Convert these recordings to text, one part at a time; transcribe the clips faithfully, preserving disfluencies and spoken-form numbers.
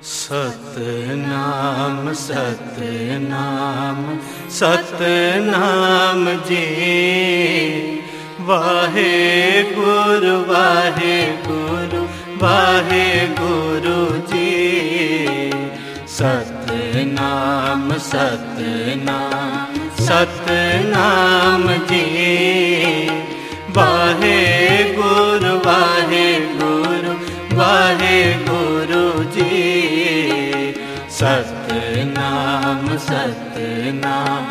Satnam Satnam Satnam ji, Wahe Guru Wahe Guru Wahe Guru जी। Satnam Satnam Satnam ji, Wahe Guru Wahe Guru Wahe Guru जी। Satnam Satnam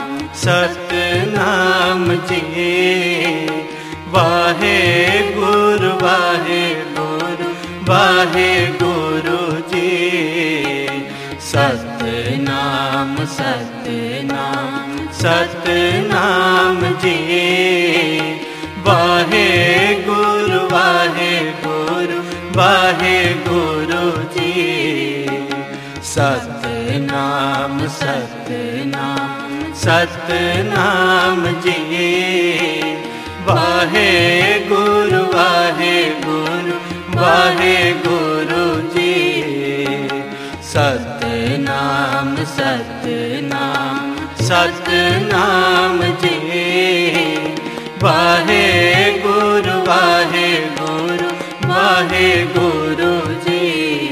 Satnam ji, Wahe Guru Wahe Guru Wahe Guru जी। Satnam Satnam Satnam ji, Wahe Guru Wahe Guru Wahe Guru जी। Satnam Satnam Satnam ji, Wahe Guru Wahe Guru Wahe Guru जी। Satnam Satnam Satnam ji, Wahe Guru Wahe Guru Wahe Guru जी।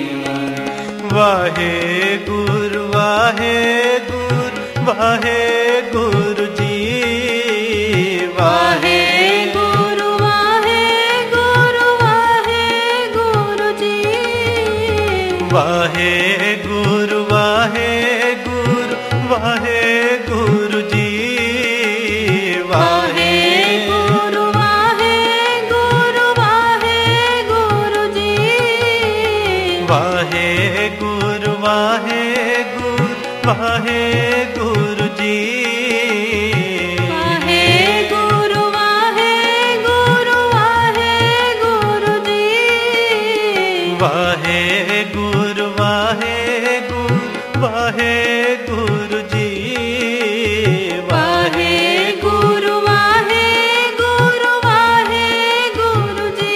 Wahe Guru Wahe Guru Wahe Guru जी। Wahe Guru Wahe Guru Wahe Guru जी। Wahe Guru Wahe Guru Wahe Guru जी। Wahe Guru Wahe Guru Wahe Guru जी। Wahe Guru Wahe Guru Wahe Guru जी। Wahe Guru Wahe Guru Wahe Guru जी। Wahe Guru Wahe Guru Wahe Guru जी। Wahe Guru Wahe Guru Wahe Guru जी।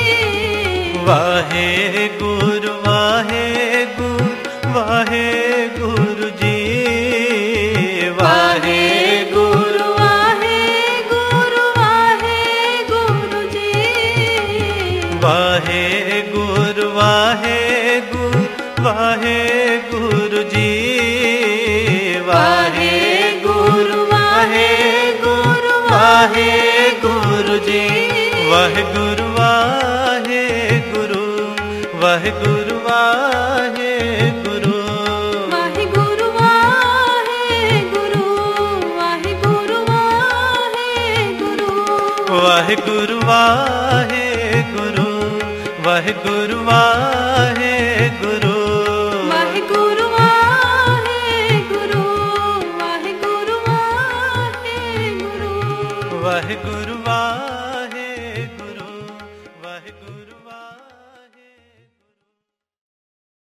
Wahe Guru Wahe Guru Wahe Guru जी। Wahe Guru Wahe Guru Wahe Guru जी। Wahe Guru Wahe Guru Wahe Guru जी। Wahe Guru Wahe Guru Wahe Guru जी। Wahe Guru Wahe Guru Wahe Guru Wahe Guru. Wahe Guru Wahe Guru Wahe Guru Wahe Guru. Wahe Guru Wahe Guru Wahe Guru Wahe Guru. Wahe Guru Wahe Guru Wahe Guru Wahe Guru. Wahe Guru Wahe